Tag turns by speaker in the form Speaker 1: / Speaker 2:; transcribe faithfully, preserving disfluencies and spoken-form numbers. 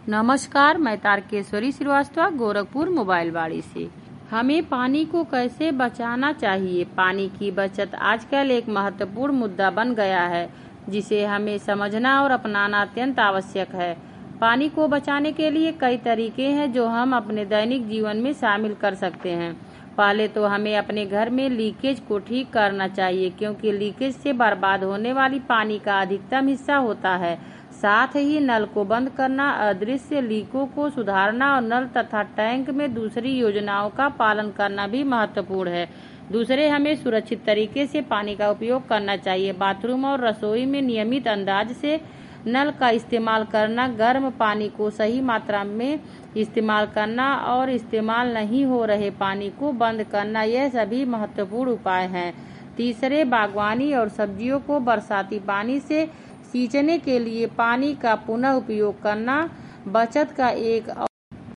Speaker 1: नमस्कार, मैं तारकेश्वरी श्रीवास्तव गोरखपुर मोबाइलवाड़ी से। हमें पानी को कैसे बचाना चाहिए? पानी की बचत आजकल एक महत्वपूर्ण मुद्दा बन गया है, जिसे हमें समझना और अपनाना अत्यंत आवश्यक है। पानी को बचाने के लिए कई तरीके हैं जो हम अपने दैनिक जीवन में शामिल कर सकते हैं। पहले तो हमें अपने घर में लीकेज को ठीक करना चाहिए, क्योंकि लीकेज से बर्बाद होने वाली पानी का अधिकतम हिस्सा होता है। साथ ही नल को बंद करना, अदृश्य लीकों को सुधारना और नल तथा टैंक में दूसरी योजनाओं का पालन करना भी महत्वपूर्ण है। दूसरे, हमें सुरक्षित तरीके से पानी का उपयोग करना चाहिए। बाथरूम और रसोई में नियमित अंदाज से नल का इस्तेमाल करना, गर्म पानी को सही मात्रा में इस्तेमाल करना और इस्तेमाल नहीं हो रहे पानी को बंद करना, यह सभी महत्वपूर्ण उपाय हैं। तीसरे, बागवानी और सब्जियों को बरसाती पानी से सींचने के लिए पानी का पुनः उपयोग करना बचत का एक